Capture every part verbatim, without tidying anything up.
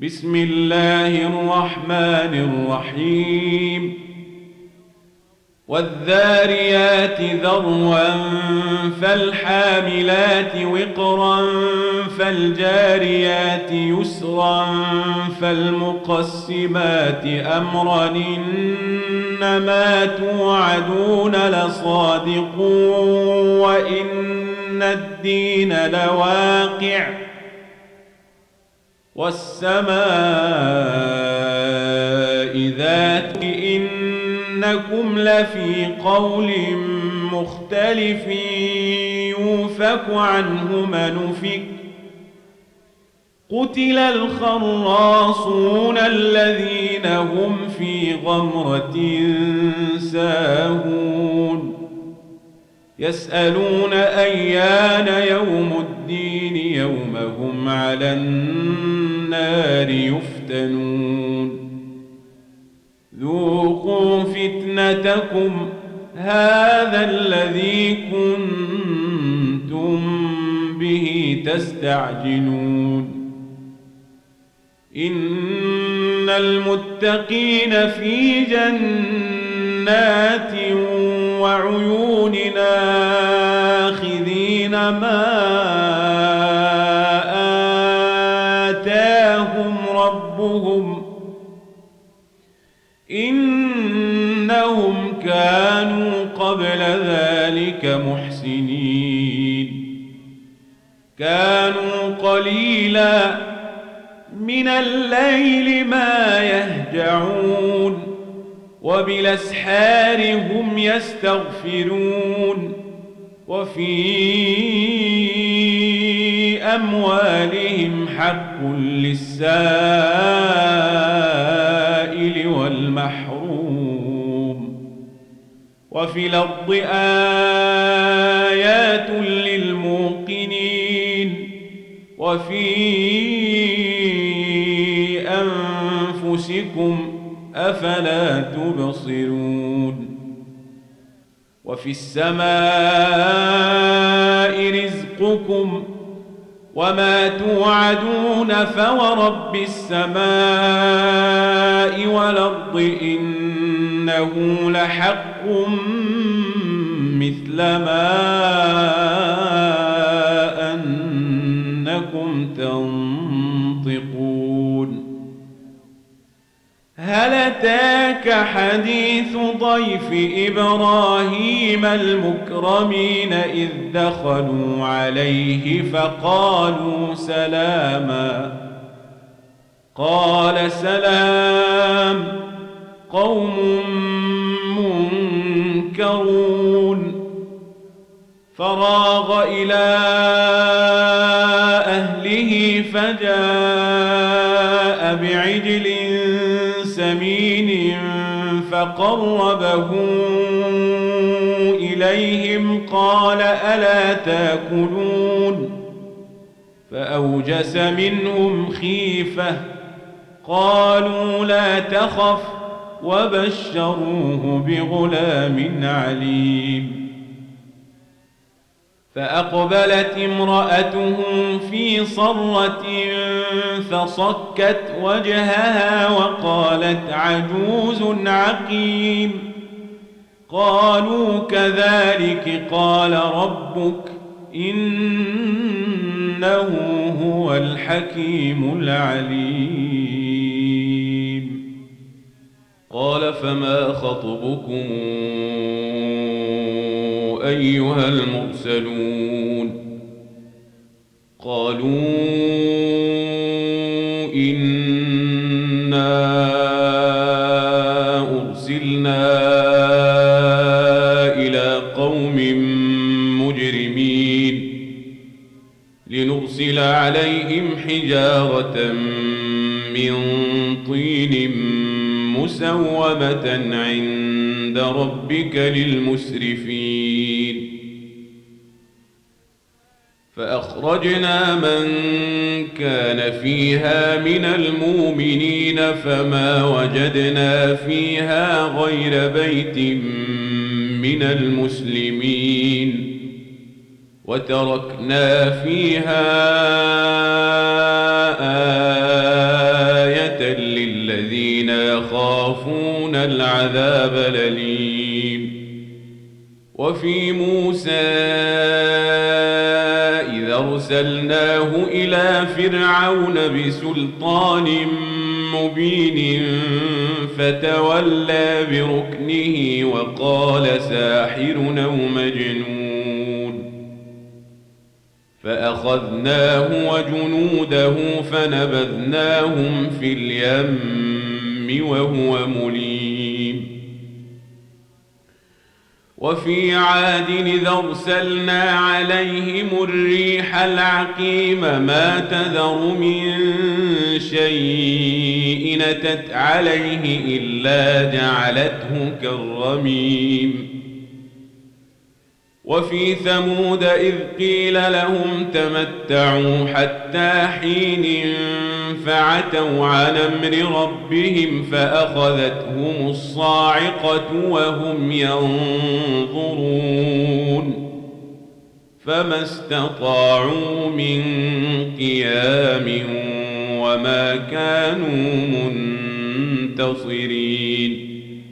بسم الله الرحمن الرحيم والذاريات ذروا فالحاملات وقرا فالجاريات يسرا فالمقسمات أمرا إنما توعدون لصادق وإن الدين لواقع والسماء ذات إنكم لفي قول مختلف يوفك عنه من أفك قتل الخراصون الذين هم في غمرة ساهون يسألون أيان يوم الدين يوم هم على النار يفتنون ذوقوا فتنتكم هذا الذي كنتم به تستعجلون إن المتقين في جنات وعيون آخذين ما آتاهم ربهم إنهم كانوا قبل ذلك محسنين كانوا قليلا من الليل ما يهجعون وبالأسحار هم يستغفرون وفي أموالهم حق للسائل والمحروم وفي الأرض آيات للموقنين وفي أنفسكم أفلا تبصرون وفي السماء رزقكم وما توعدون فورب السماء والأرض إنه لحق مثل ما أنكم تنطقون هل أتاك حديث ضيف إبراهيم المكرمين إذ دخلوا عليه فقالوا سلاما قال سلام قوم منكرون فراغ إلى أهله فجاء بعجل سمين فقربه إليهم قال ألا تأكلون فأوجس منهم خيفة قالوا لا تخف وبشروه بغلام عليم فأقبلت امرأته في صرة فصكت وجهها وقالت عجوز عقيم قالوا كذلك قال ربك إنه هو الحكيم العليم قال فما خطبكم أيها المرسلون قالوا إنا أرسلنا إلى قوم مجرمين لنرسل عليهم حجارة من طين مسومة عند ربك للمسرفين فأخرجنا من كان فيها من المؤمنين فما وجدنا فيها غير بيت من المسلمين وتركنا فيها الذين يخافون العذاب الأليم. وفي موسى إذا أرسلناه إلى فرعون بسلطان مبين فتولى بركنه وقال ساحر أو مجنون، فأخذناه وجنوده فنبذناهم في اليم وهو مليم. وفي عاد إذ أرسلنا عليهم الريح العقيم ما تذر من شيء أتت عليه إلا جعلته كالرميم. وفي ثمود إذ قيل لهم تمتعوا حتى حين فعتوا عن أمر ربهم فأخذتهم الصاعقة وهم ينظرون فما استطاعوا من قيام وما كانوا منتصرين.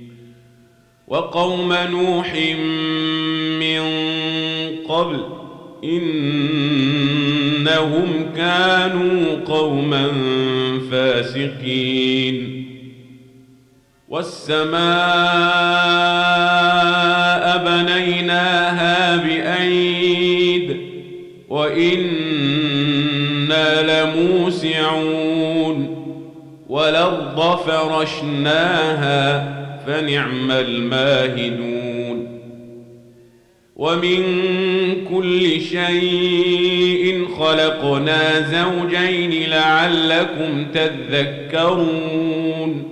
وقوم نوح من قبل إنهم كانوا قوما فاسقين. والسماء بنيناها بأيد وإنا لموسعون. والأرض فرشناها فنعم الماهدون. ومن كل شيء خلقنا زوجين لعلكم تذكرون.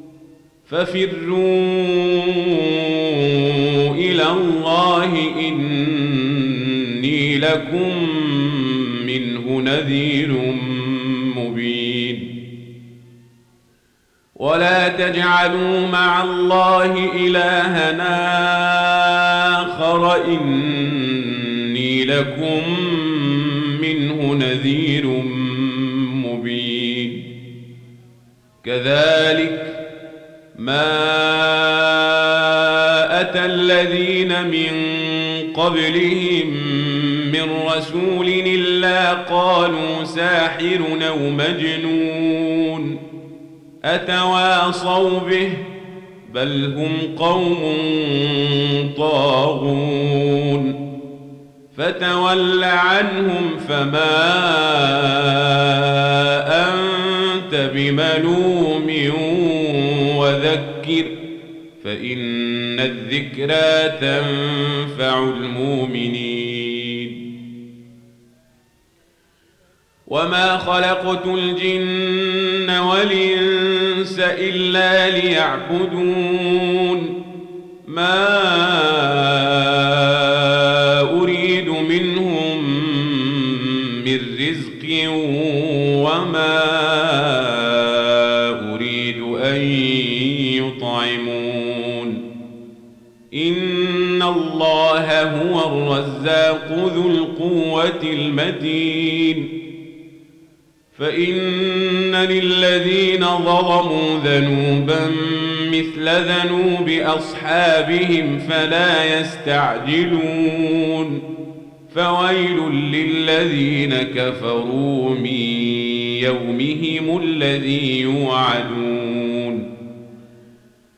ففروا إلى الله إني لكم منه نذير مبين. ولا تجعلوا مع الله إلهًا آخر إني لكم منه نذير مبين. كذلك ما أتى الذين من قبلهم من رسول إلا قالوا ساحر أو مجنون أتواصوا به بل هم قوم طاغون. فتول عنهم فما أنت بملوم وذكر فإن الذكرى تنفع المؤمنين. وما خلقت الجن والإنس إلا ليعبدون ما أريد منهم من رزق وما أريد أن يطعمون إن الله هو الرزاق ذو القوة المتين. فإن للذين ظلموا ذنوبا مثل ذنوب أصحابهم فلا يستعجلون. فويل للذين كفروا من يومهم الذي يوعدون.